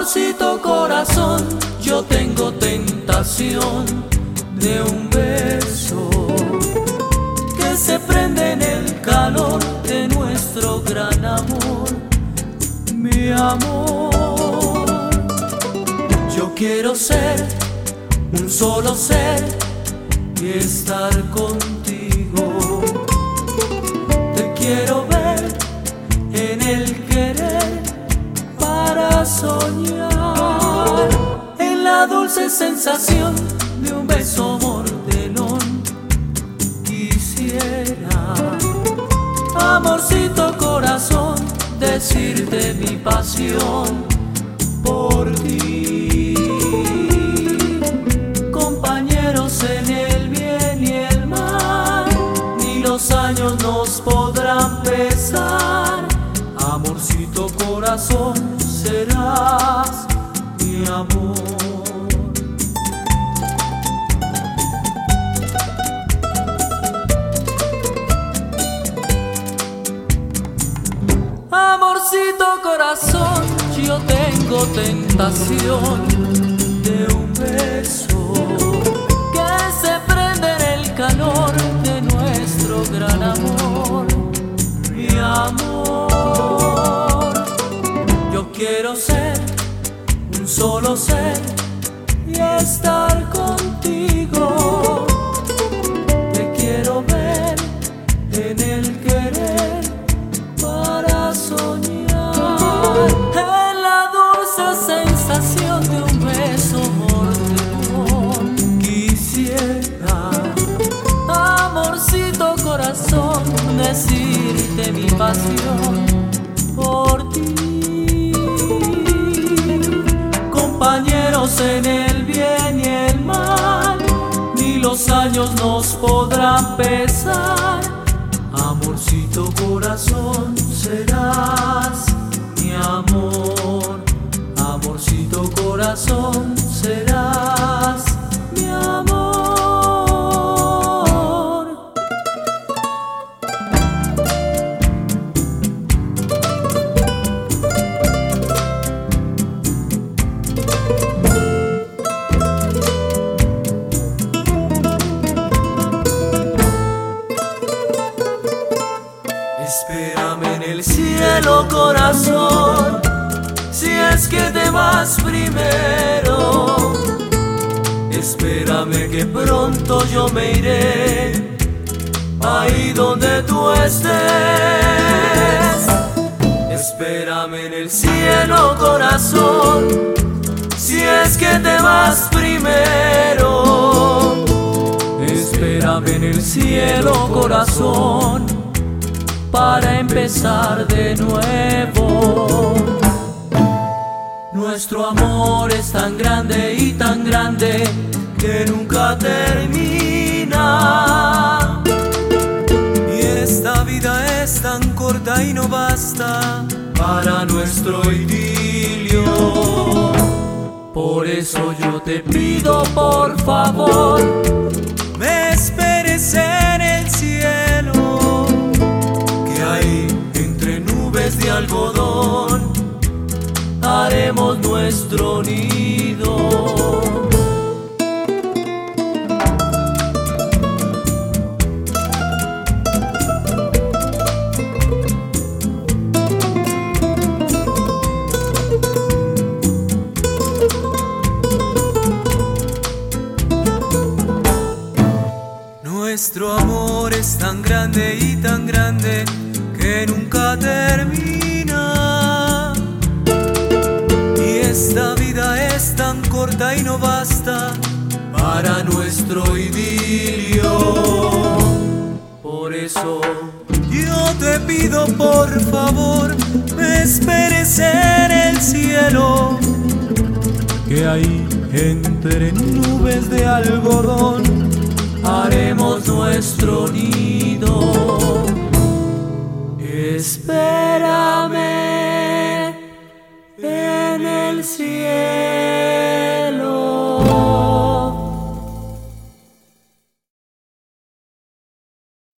Amorcito corazón, yo tengo tentación de un beso que se prende en el calor de nuestro gran amor. Mi amor, yo quiero ser un solo ser y estar contigo. Te quiero ver en el querer para soñar, en la dulce sensación de un beso mordelón. Quisiera, amorcito corazón, decirte mi pasión por ti. Compañeros en el bien y el mal, ni los años nos podrán pesar. Amorcito corazón, serás mi amor. Amorcito corazón, yo tengo tentación de un beso que se prende en el calor de nuestro gran amor. Mi amor, yo quiero ser un solo ser y estar contigo. Te quiero ver en el querer para soñar, en la dulce sensación de un beso mordelón. Quisiera, amorcito corazón, decirte mi pasión por ti. Compañeros en el bien y el mal, ni los años nos podrán pesar. Amorcito corazón, serás mi amor. Amorcito corazón, serás mi amor. Espérame en el cielo, corazón, si es que te vas primero. Espérame que pronto yo me iré ahí donde tú estés. Espérame en el cielo, corazón, si es que te vas primero. Espérame en el cielo, corazón, para empezar de nuevo. Nuestro amor es tan grande y tan grande que nunca termina. Y esta vida es tan corta y no basta para nuestro idilio. Por eso yo te pido, por favor, me esperes en el cielo, que ahí entre nubes de algodón haremos nuestro nido. Nuestro amor es tan grande y tan grande que nunca termina. Y esta vida es tan corta y no basta para nuestro idilio. Por eso yo te pido, por favor, me esperes en el cielo, que ahí entre nubes de algodón haremos nuestro nido. Espera.